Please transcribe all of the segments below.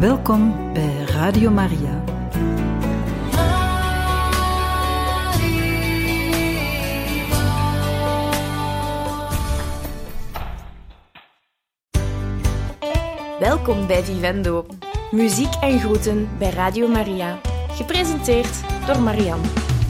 Welkom bij Radio Maria. Welkom bij Vivendo. Muziek en groeten bij Radio Maria. Gepresenteerd door Marianne.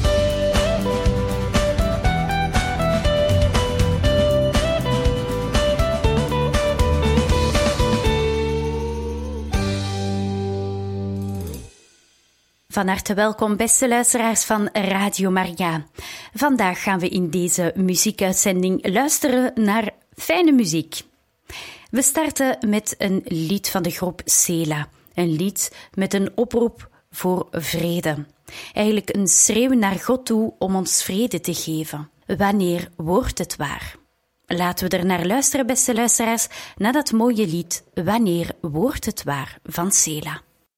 Van harte welkom, beste luisteraars van Radio Maria. Vandaag gaan we in deze muziekuitzending luisteren naar fijne muziek. We starten met een lied van de groep Sela. Een lied met een oproep voor vrede. Eigenlijk een schreeuw naar God toe om ons vrede te geven. Wanneer wordt het waar? Laten we er naar luisteren, beste luisteraars, naar dat mooie lied Wanneer wordt het waar van Sela.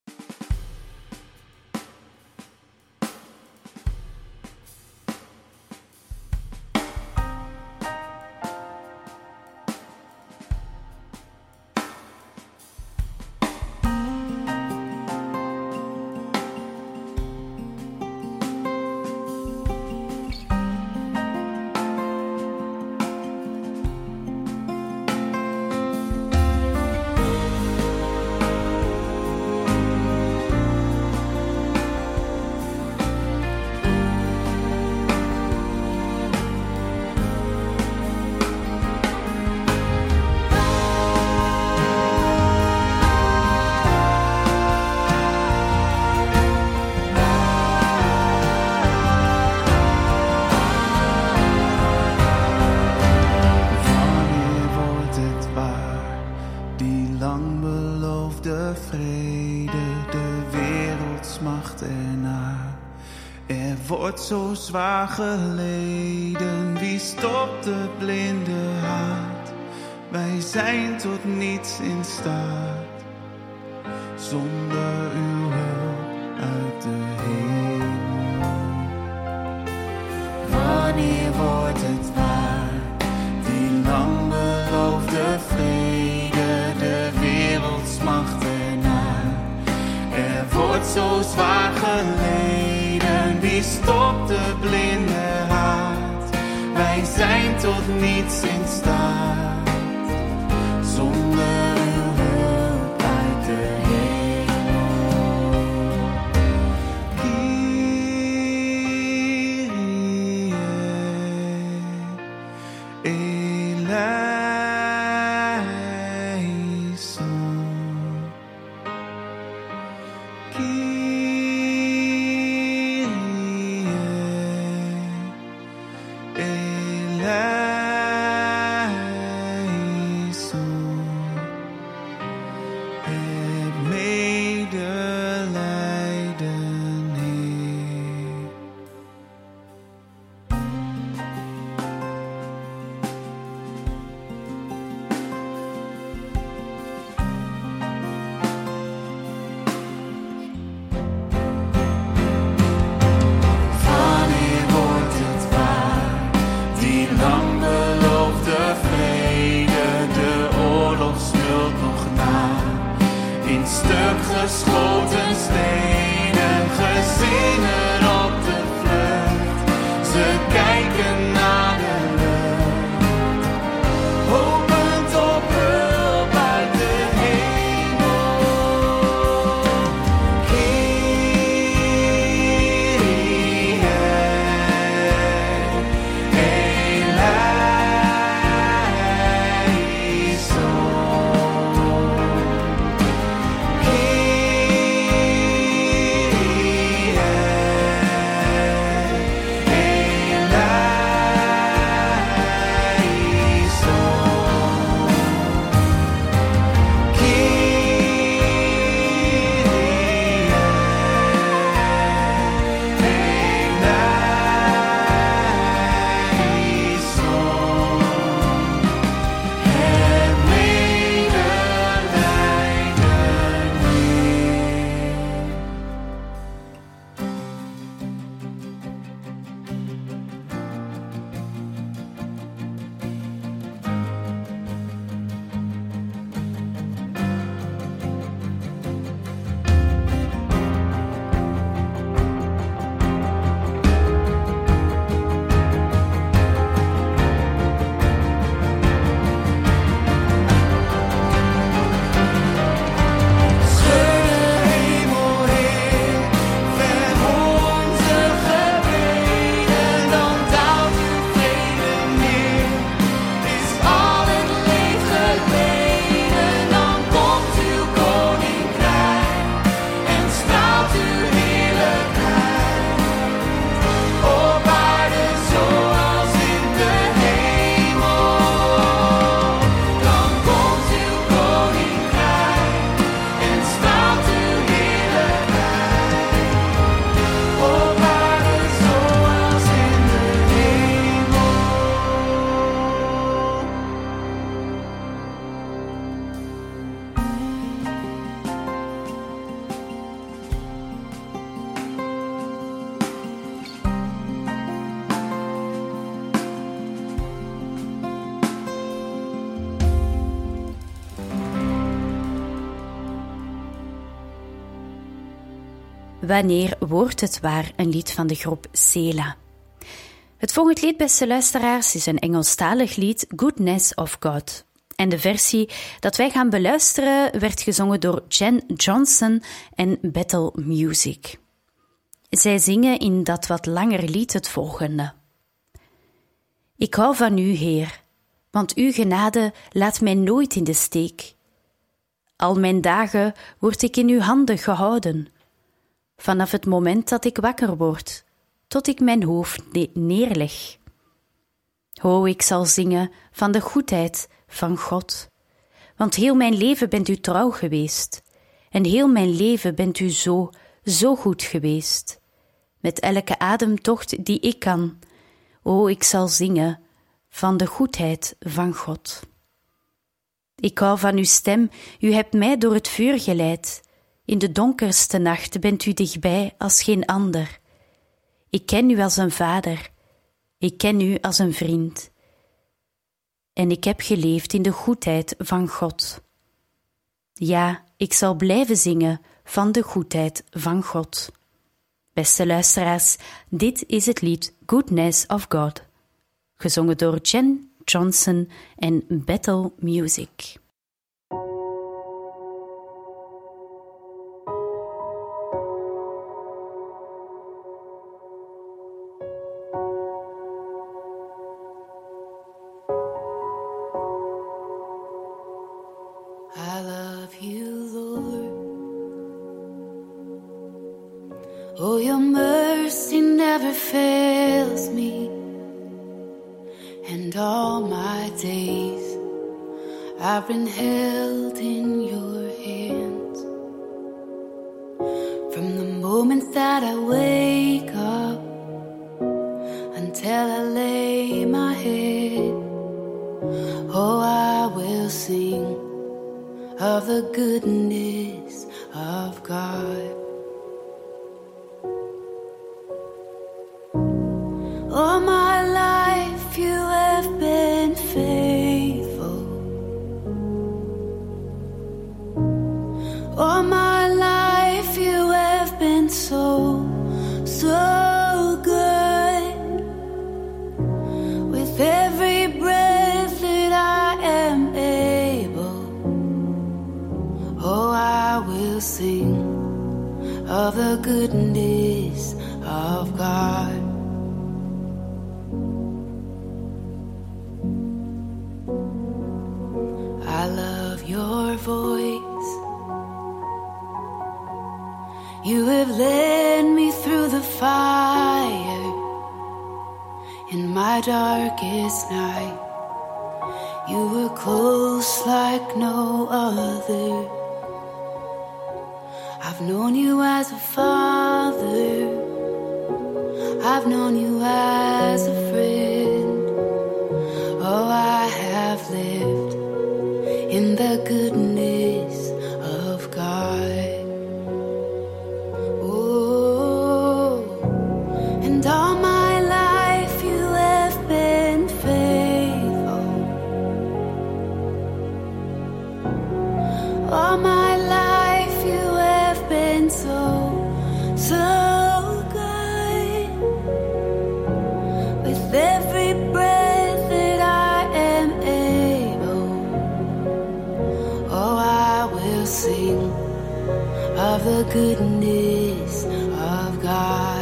Zo zwaar geleden, wie stopt de blinde haat? Wij zijn tot niets in staat, zonder uw hulp uit de hemel. Wanneer wordt het waar, die lang beloofde vrede, de wereldsmacht ernaar? Er wordt zo zwaar geleden, wie stopt de blinde haat? Wij zijn tot niets in staat, zonder uw hulp uit de hemel. Kyrie eleison. Geschoten stenen, gezinnen op de vlucht. Ze kijken naar de lucht, hopend op hulp uit de hemel. Kyrie eleison. Wanneer wordt het waar, een lied van de groep Sela. Het volgende lied, beste luisteraars, is een Engelstalig lied, Goodness of God. En de versie dat wij gaan beluisteren werd gezongen door Jen Johnson en Battle Music. Zij zingen in dat wat langer lied het volgende. Ik hou van u, Heer, want uw genade laat mij nooit in de steek. Al mijn dagen word ik in uw handen gehouden. Vanaf het moment dat ik wakker word, tot ik mijn hoofd neerleg. O, ik zal zingen van de goedheid van God, want heel mijn leven bent u trouw geweest, en heel mijn leven bent u zo goed geweest. Met elke ademtocht die ik kan, o, ik zal zingen van de goedheid van God. Ik hou van uw stem, u hebt mij door het vuur geleid. In de donkerste nacht bent u dichtbij als geen ander. Ik ken u als een vader, ik ken u als een vriend. En ik heb geleefd in de goedheid van God. Ja, ik zal blijven zingen van de goedheid van God. Beste luisteraars, dit is het lied Goodness of God, gezongen door Jen Johnson en Battle Music. I love you, Lord. Oh, your mercy never fails me. And all my days I've been held in your hands. From the moment that I wake up until I lay my head, oh, I will sing of the goodness of God. All my life you have been faithful. All my life you have been so good. With every breath that I am able, oh, I will sing of the goodness of God. I love your voice. You have led me through the fire in my darkest night. You were close like no other. I've known you as a father. I've known you as a friend. Oh, I have lived in the goodness of God. Oh, and all my life you have been faithful. All my life you have been so good. With every breath that I am able, oh, I will sing of the goodness of God.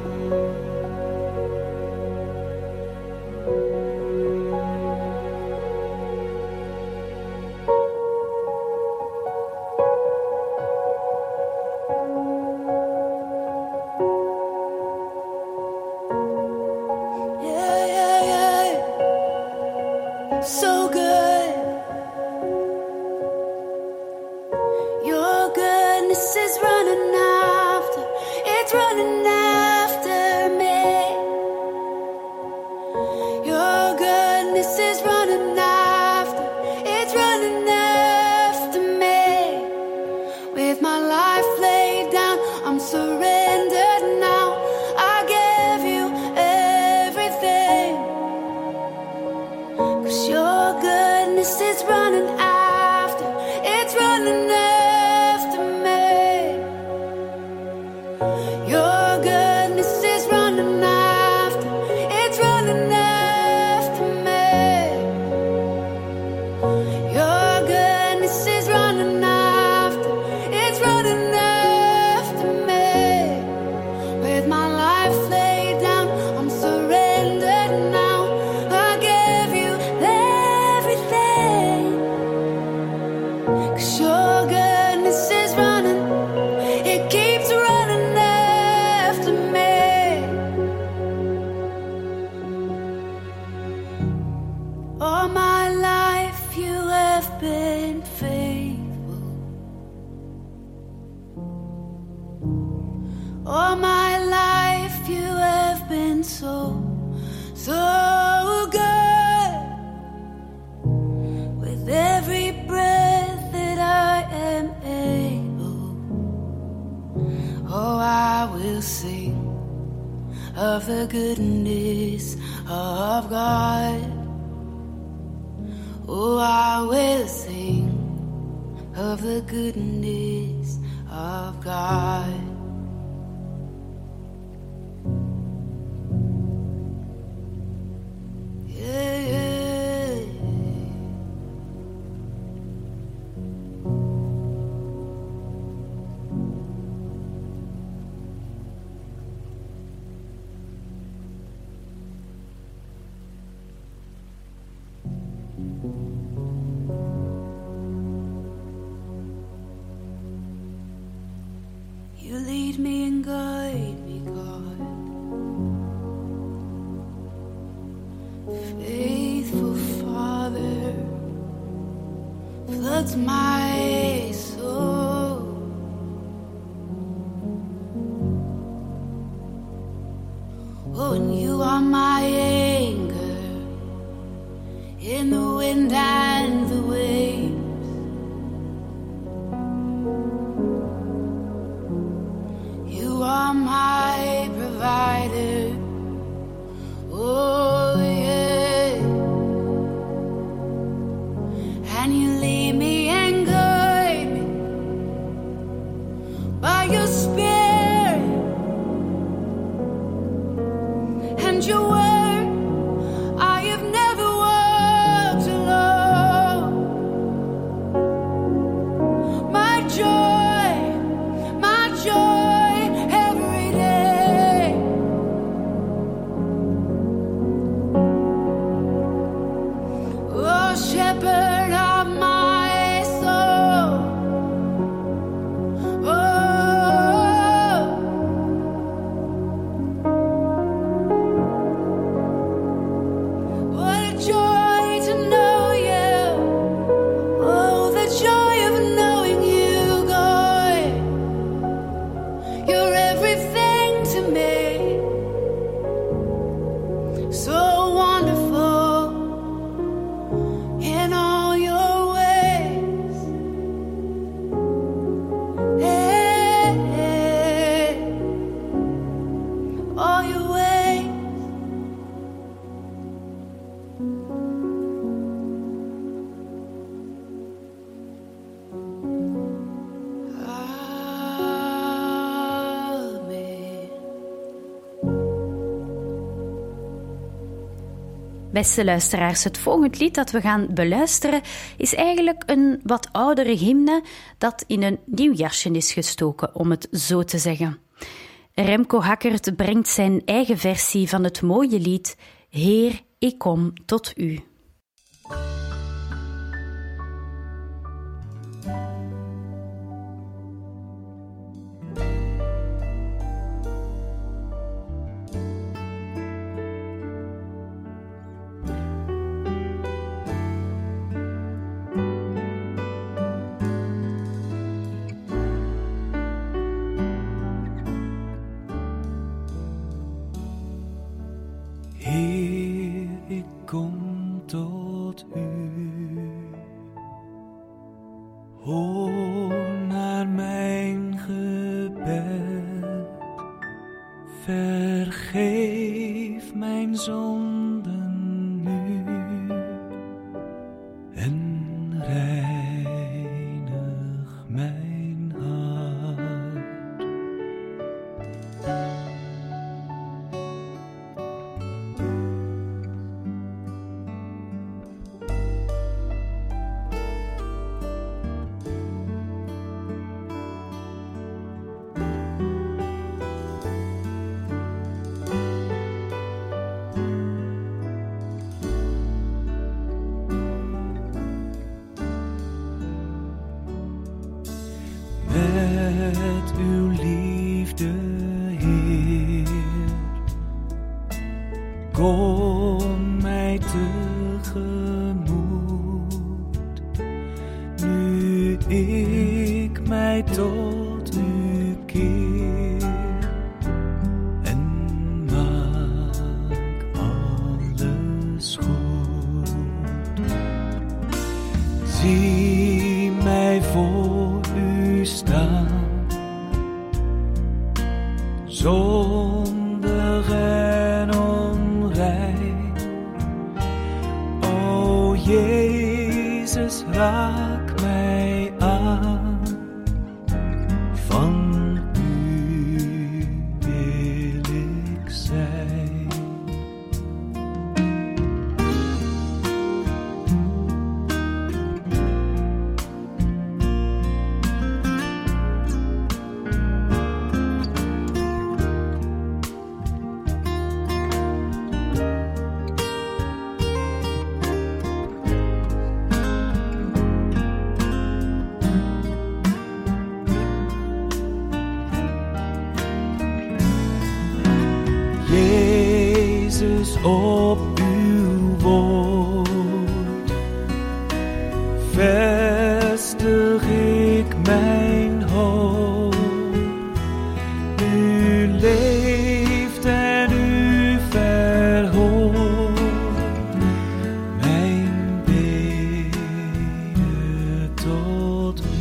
So good. Your goodness is running after, it's running after me. Your goodness is running after, it's running after me. With my life laid down, I'm surrendered now. I give you everything. 'Cause your goodness is running after, it's running after me. of the goodness of God. Oh, I will sing of the goodness of God. Yeah, yeah. You lead me and guide me, God. Faithful Father, floods my soul. Oh, and you are my anchor in the wind and the waves. You are my provider. Oh, yeah. And you lead me and guide me by your Spirit and your word. I have never walked alone. My joy every day. Oh, shepherd of my soul. Oh, what a joy to know you. Oh, the joy of knowing you, God. You're everything to me. So wonderful in all your ways. Hey, hey, all your ways. Amen. Beste luisteraars, het volgende lied dat we gaan beluisteren is eigenlijk een wat oudere hymne dat in een nieuw jasje is gestoken, om het zo te zeggen. Remco Hackert brengt zijn eigen versie van het mooie lied Heer, ik kom tot u. Heer, ik kom tot u. Hoor naar mijn gebed. Vergeef mijn zonden nu. En reinig mijn hart. Met uw liefde, Heer, kom mij tegemoet. Nu ik mij tot u keer en maak alles goed. Zie mij voor u staan, zonder Jezus, raak mij aan. Van u wil ik zijn. Jezus, op uw woord vestig ik mijn hoop. U leeft en u verhoort mijn beden tot u.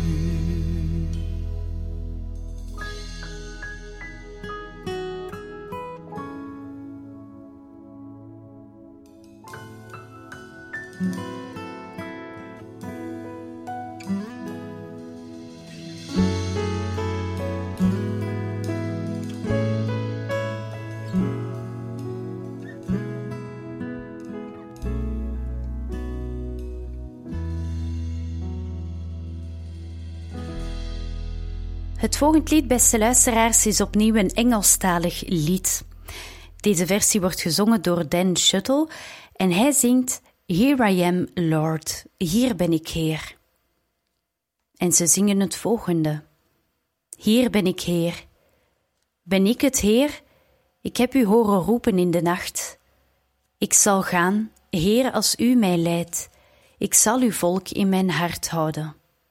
Het volgende lied, beste luisteraars, is opnieuw een Engelstalig lied. Deze versie wordt gezongen door Dan Shuttle en hij zingt Here I am, Lord, hier ben ik, Heer. En ze zingen het volgende. Hier ben ik, Heer. Ben ik het, Heer? Ik heb u horen roepen in de nacht. Ik zal gaan, Heer, als u mij leidt. Ik zal uw volk in mijn hart houden.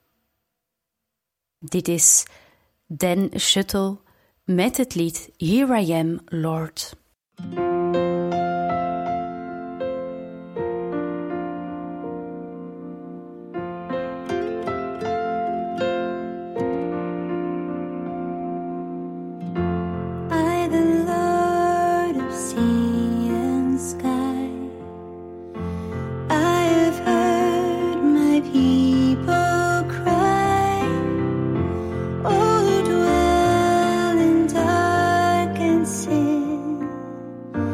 Dit is Dan Shuttle met het lied Here I am, Lord. I, the Lord of sea and sky, I have heard my people cry, oh, dwell in dark and sin,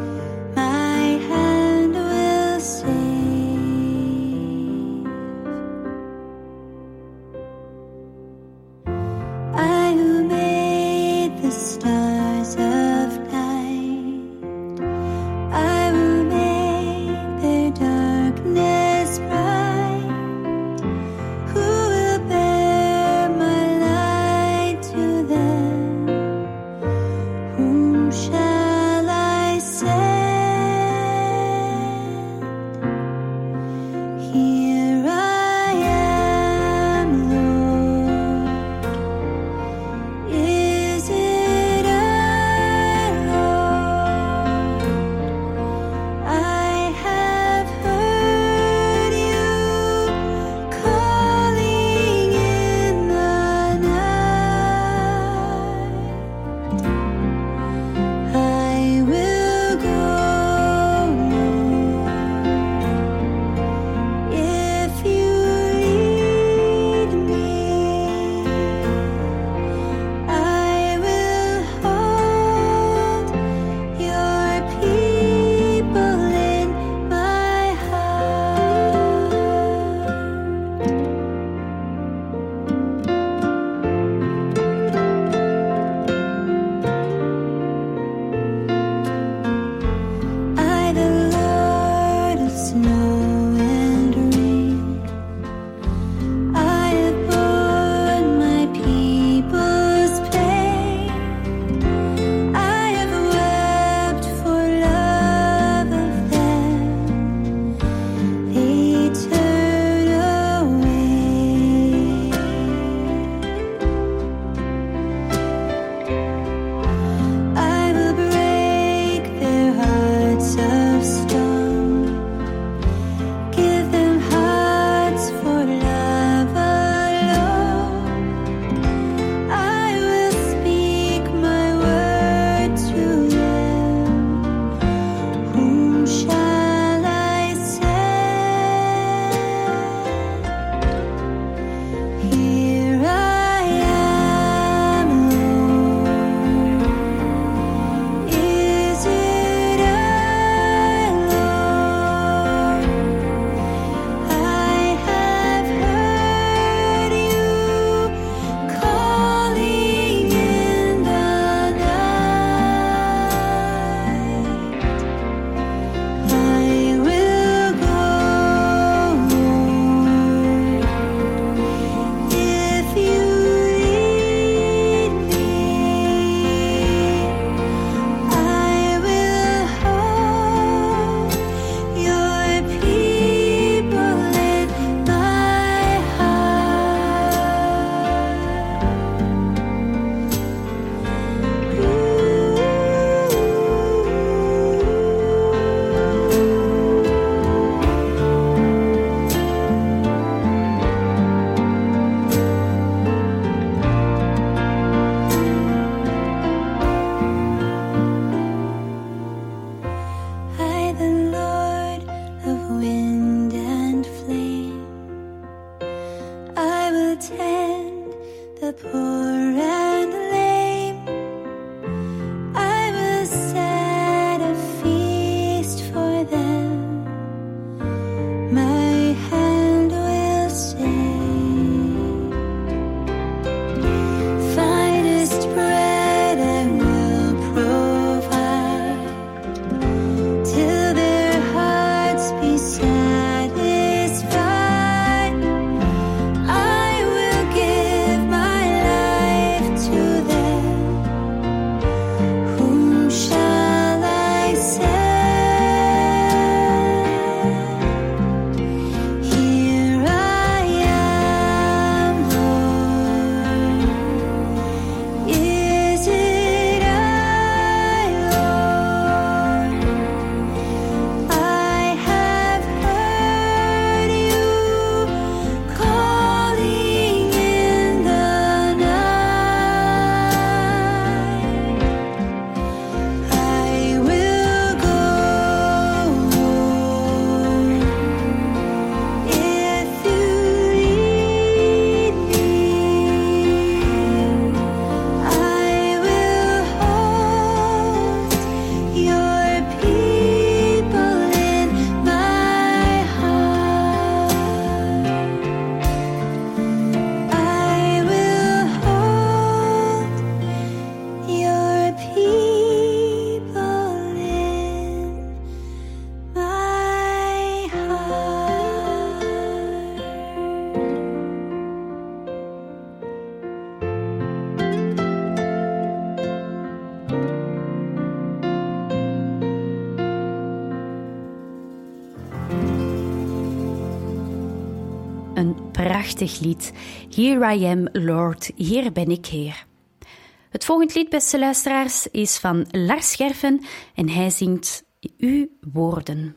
the poor and lame. I will set a feast for them. My hand will stay. Finest bread I will provide till their hearts be satisfied. I will give my life to them. Whom shall I send? Here I am, Lord. Is it I, Lord? I have heard you calling in the night. I will go if you lead me. I will hold your people in my heart. I will hold your people in my Een prachtig lied. Here I am, Lord, hier ben ik, Heer. Het volgende lied, beste luisteraars, is van Lars Scherfen en hij zingt Uw woorden.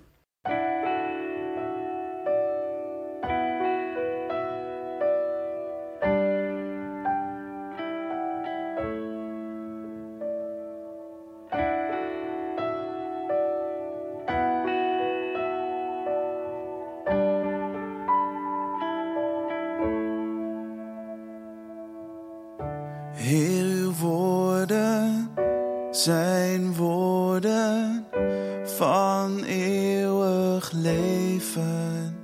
Heer, uw woorden zijn woorden van eeuwig leven.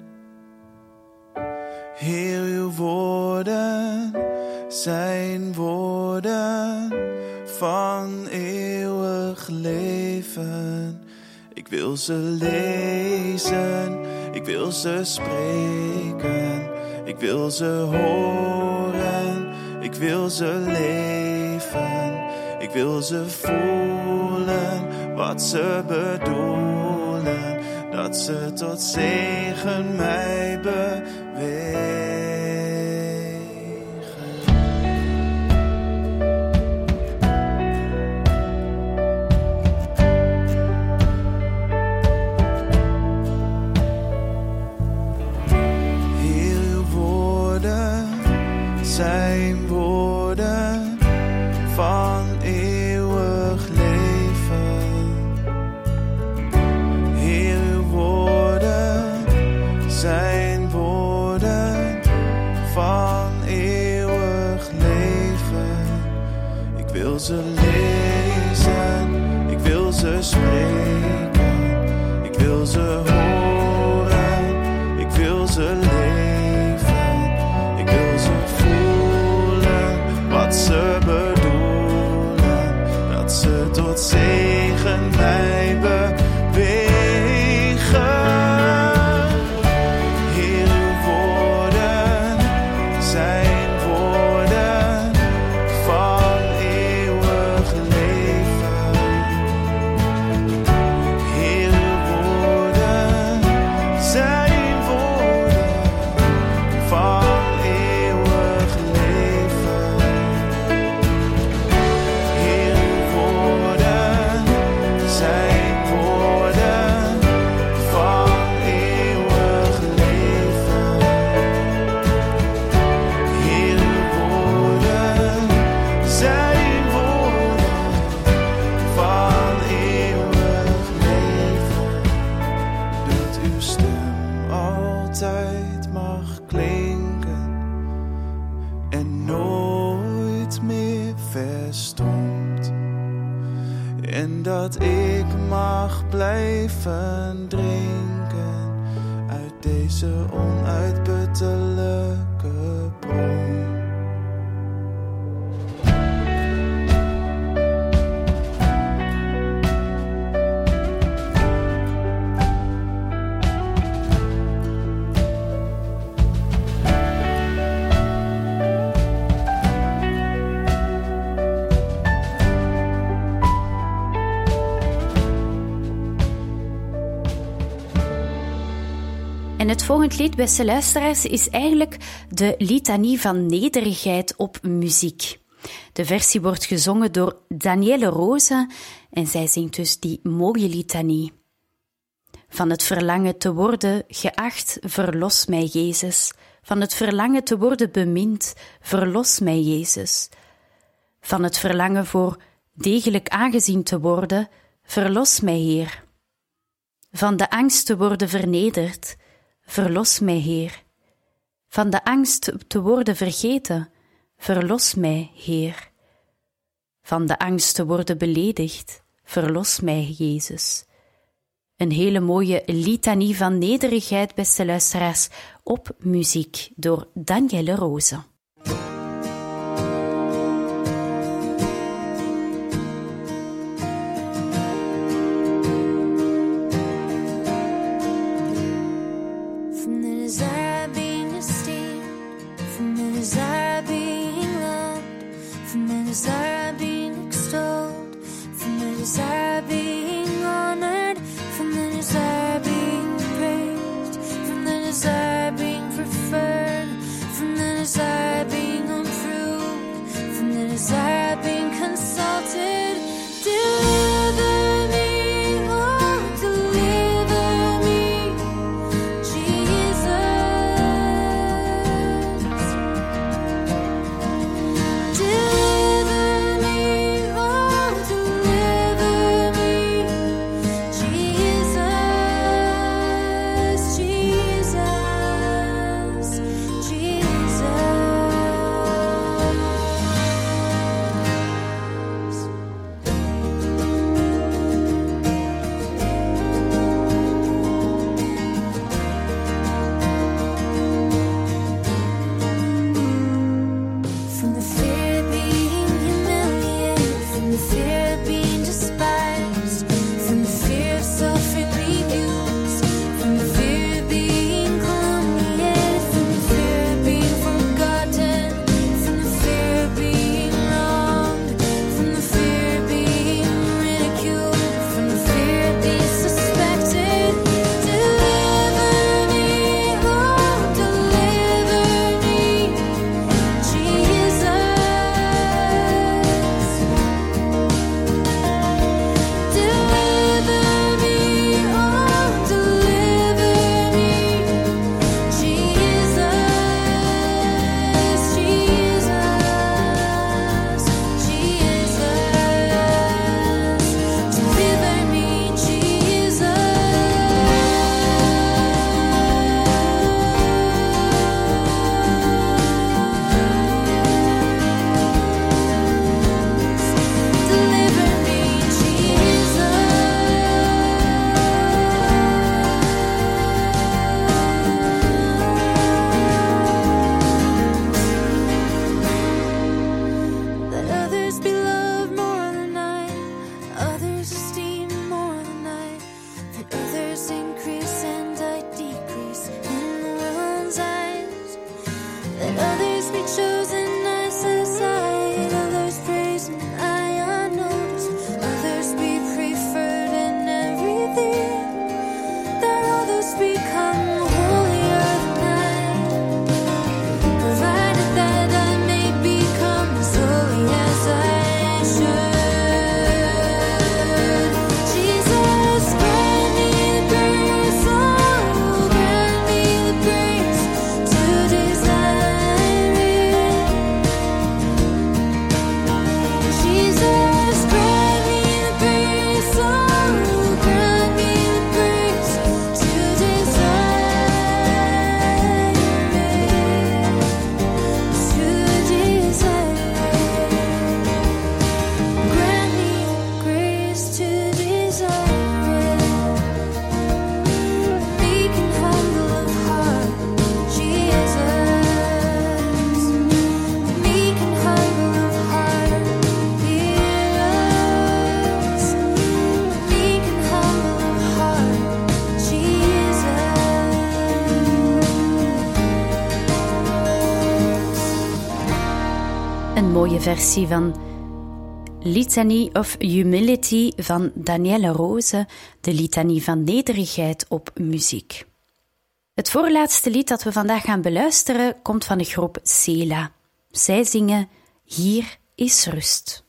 Heer, uw woorden zijn woorden van eeuwig leven. Ik wil ze lezen, ik wil ze spreken, ik wil ze horen. Ik wil ze leven, ik wil ze voelen, wat ze bedoelen, dat ze tot zegen mij bewegen. Heer, uw woorden zijn woorden van eeuwig leven. Heer, uw woorden zijn woorden van eeuwig leven. Ik wil ze lezen, ik wil ze spreken, ik wil ze horen, ik wil ze leven, ik wil ze voelen, dat ik mag blijven drinken uit deze onuitputtelijke bron. En het volgende lied, beste luisteraars, is eigenlijk de litanie van nederigheid op muziek. De versie wordt gezongen door Danielle Rosa en zij zingt dus die mooie litanie. Van het verlangen te worden geacht, verlos mij, Jezus. Van het verlangen te worden bemind, verlos mij, Jezus. Van het verlangen voor degelijk aangezien te worden, verlos mij, Heer. Van de angst te worden vernederd, verlos mij, Heer. Van de angst te worden vergeten, verlos mij, Heer. Van de angst te worden beledigd, verlos mij, Jezus. Een hele mooie litanie van nederigheid, beste luisteraars, op muziek door Danielle Rosa. Deliver mooie versie van Litany of Humility van Danielle Rose, de litanie van nederigheid op muziek. Het voorlaatste lied dat we vandaag gaan beluisteren komt van de groep Sela. Zij zingen Hier is rust.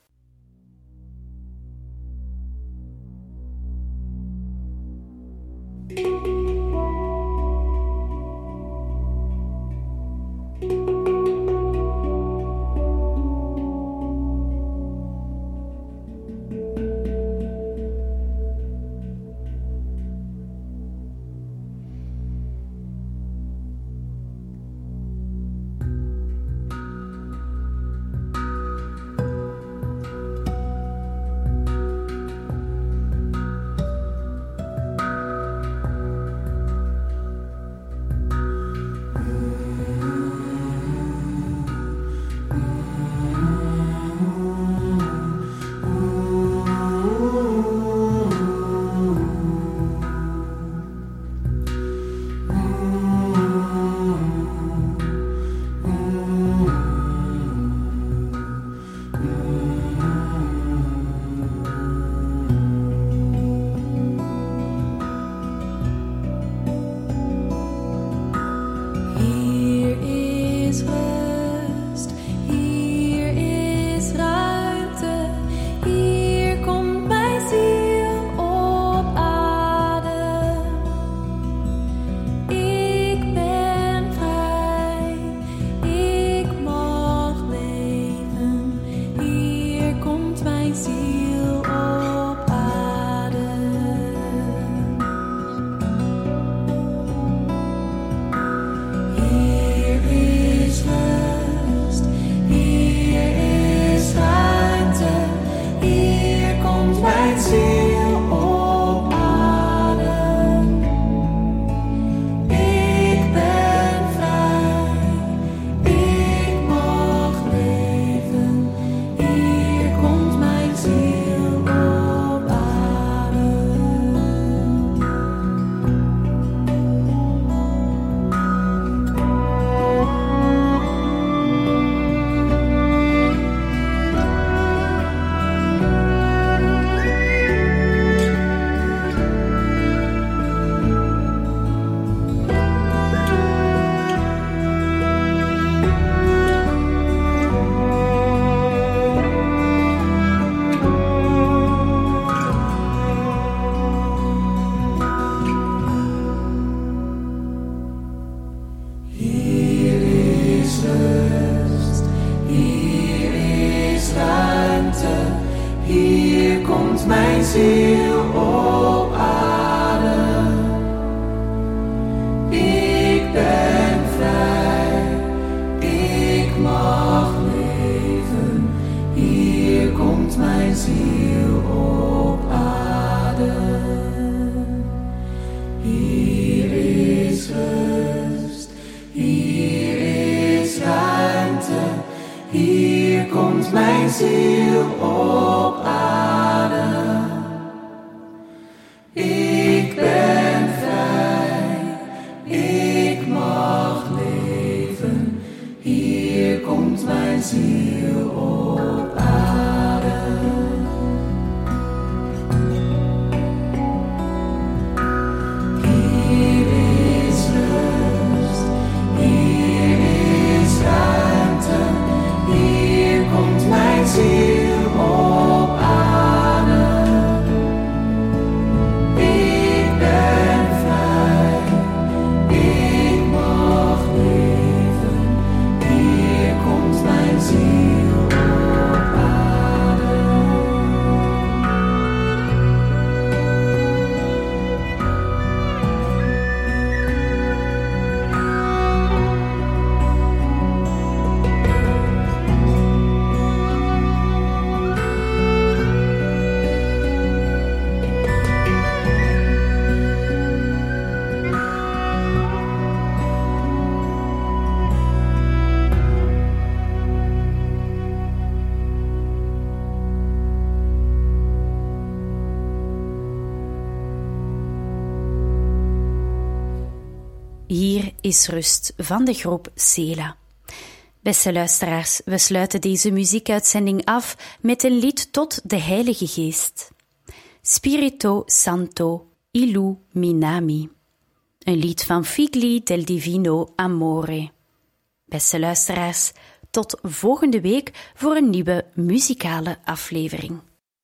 Hier is rust van de groep Sela. Beste luisteraars, we sluiten deze muziekuitzending af met een lied tot de Heilige Geest. Spirito Santo Illuminami. Een lied van Figli del Divino Amore. Beste luisteraars, tot volgende week voor een nieuwe muzikale aflevering.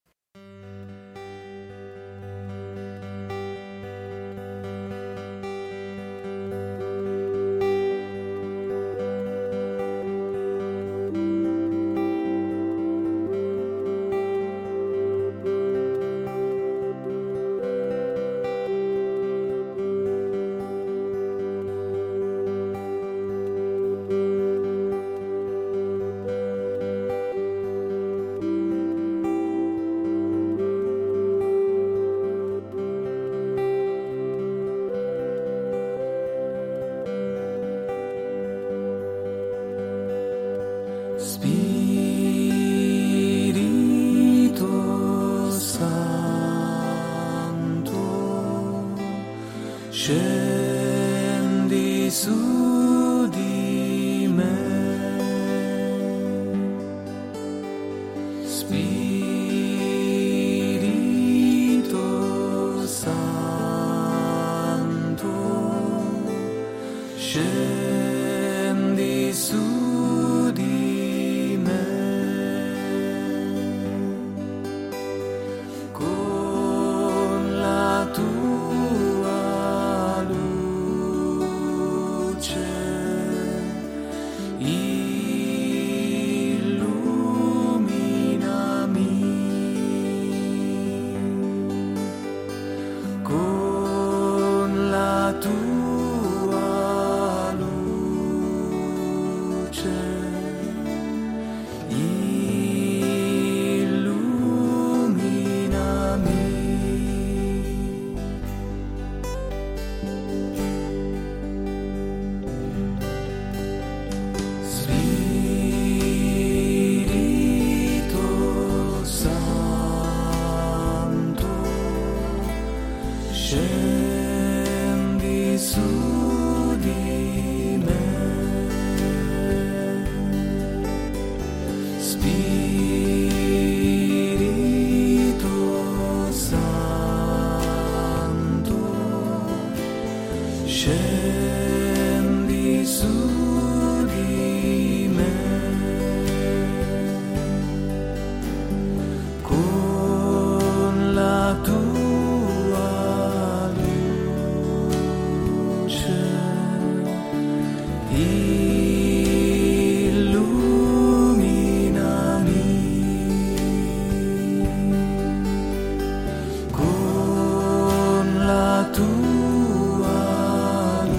Spirito Santo, scendi su di me. Spirito Santo, scendi su di me. Con la tua luce illuminami. Con la tua luce Spirito Santo, scendi su di me. Spirito Santo, scendi su di me. Con la tua luce illuminami. Con la tua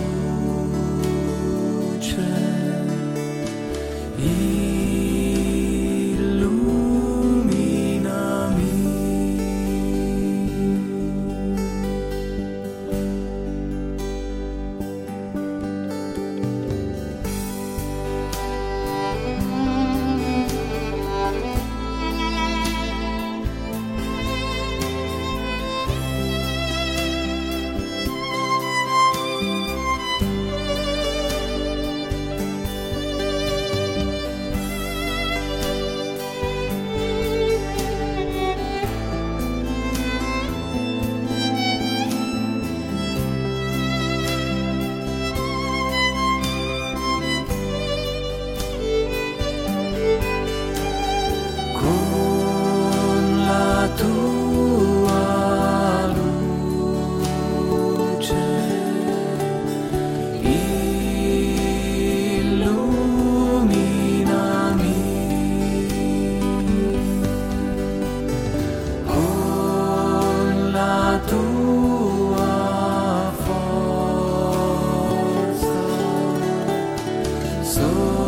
luce tua forza.